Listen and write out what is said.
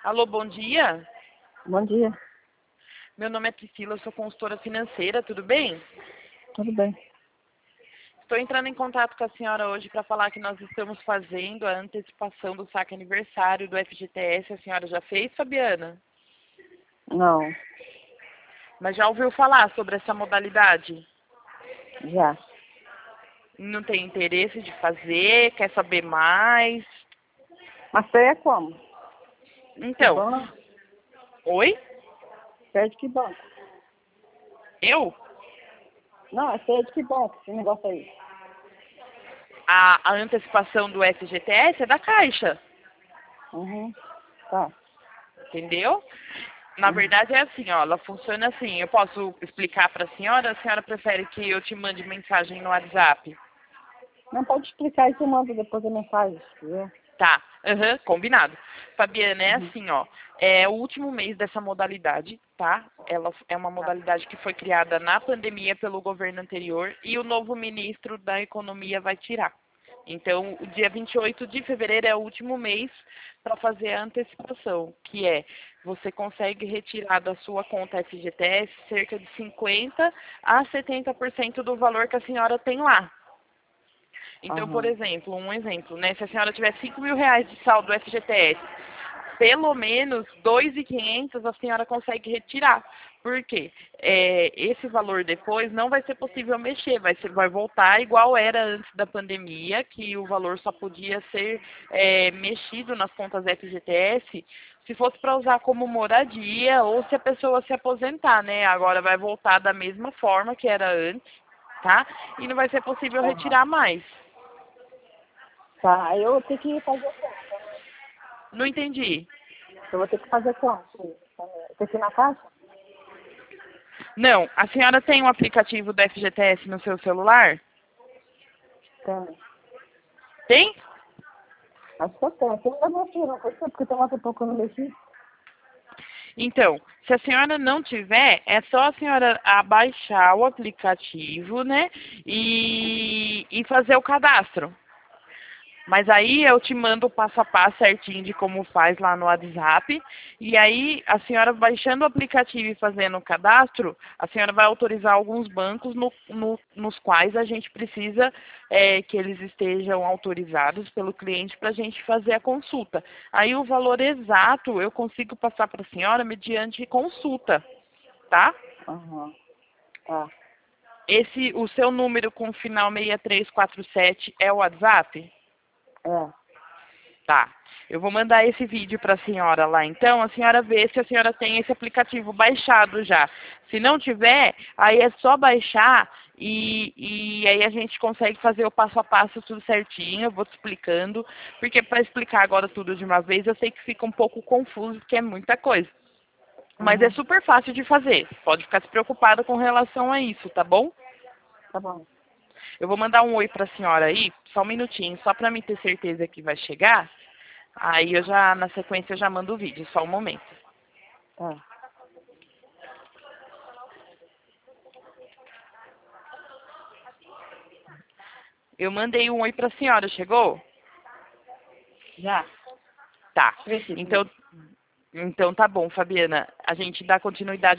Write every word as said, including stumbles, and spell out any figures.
Alô, bom dia. Bom dia, Meu nome é Priscila, eu sou consultora financeira, tudo bem? tudo bem? Estou entrando em contato com a senhora hoje para falar que nós estamos fazendo a antecipação do saque aniversário do F G T S. A senhora já fez, Fabiana? Não, Mas já ouviu falar sobre essa modalidade? já. Não tem interesse de fazer? Quer saber mais? Mas você é como? Que Então, banco? oi? Você é de que banco? Eu? Não, você é de que banco, esse negócio aí? A, a antecipação do F G T S é da Caixa, Uhum, tá. entendeu? Na Uhum. verdade é assim, ó, ela funciona assim. Eu posso explicar para a senhora? A senhora prefere que eu te mande mensagem no WhatsApp? Não pode explicar isso, manda depois a mensagem, se quiser. Tá, aham, combinado. Fabiana, é Uhum, assim, ó, é o último mês dessa modalidade, tá? Ela é uma tá. modalidade que foi criada na pandemia pelo governo anterior e o novo ministro da Economia vai tirar. Então, o dia vinte e oito de fevereiro é o último mês para fazer a antecipação, que é você consegue retirar da sua conta F G T S cerca de cinquenta a setenta por cento do valor que a senhora tem lá. Então, por Aham, exemplo, um exemplo, né? Se a senhora tiver cinco mil reais de saldo do F G T S, pelo menos dois mil e quinhentos a senhora consegue retirar. Por quê? É, esse valor depois não vai ser possível mexer, vai, ser, vai voltar igual era antes da pandemia, que o valor só podia ser é, mexido nas contas F G T S se fosse para usar como moradia ou se a pessoa se aposentar, né? Agora vai voltar da mesma forma que era antes, tá? E não vai ser possível aham. retirar mais. Tá, aí eu vou ter que fazer como? Não entendi. Eu vou ter que fazer como? Eu tenho que ir na caixa? Não, a senhora tem o aplicativo do F G T S no seu celular? Tem. Tem? Acho que eu tenho. Aqui ainda não mexi, não foi só porque tem uma pouco eu não mexi. Então, se a senhora não tiver, é só a senhora abaixar o aplicativo, né? E, e fazer o cadastro. Mas aí eu te mando o passo a passo certinho de como faz lá no WhatsApp. E aí, a senhora baixando o aplicativo e fazendo o cadastro, a senhora vai autorizar alguns bancos no, no, nos quais a gente precisa é, que eles estejam autorizados pelo cliente para a gente fazer a consulta. Aí o valor exato eu consigo passar para a senhora mediante consulta, tá? Aham, tá. Esse, o seu número com final seis três quatro sete é o WhatsApp? É. Tá. Eu vou mandar esse vídeo para a senhora lá. Então, a senhora vê se a senhora tem esse aplicativo baixado já. Se não tiver, aí é só baixar e, e aí a gente consegue fazer o passo a passo tudo certinho. Eu vou te explicando. Porque para explicar agora tudo de uma vez, eu sei que fica um pouco confuso, porque é muita coisa. Mas é Uhum, super fácil de fazer. Pode ficar despreocupada com relação a isso, tá bom? tá bom. Eu vou mandar um oi para a senhora aí, só um minutinho, só para mim ter certeza que vai chegar. Aí eu já, na sequência, eu já mando o vídeo, só um momento. Tá. Eu mandei um oi para a senhora, chegou? Já. Tá. Recebi. Então, então tá bom, Fabiana. A gente dá continuidade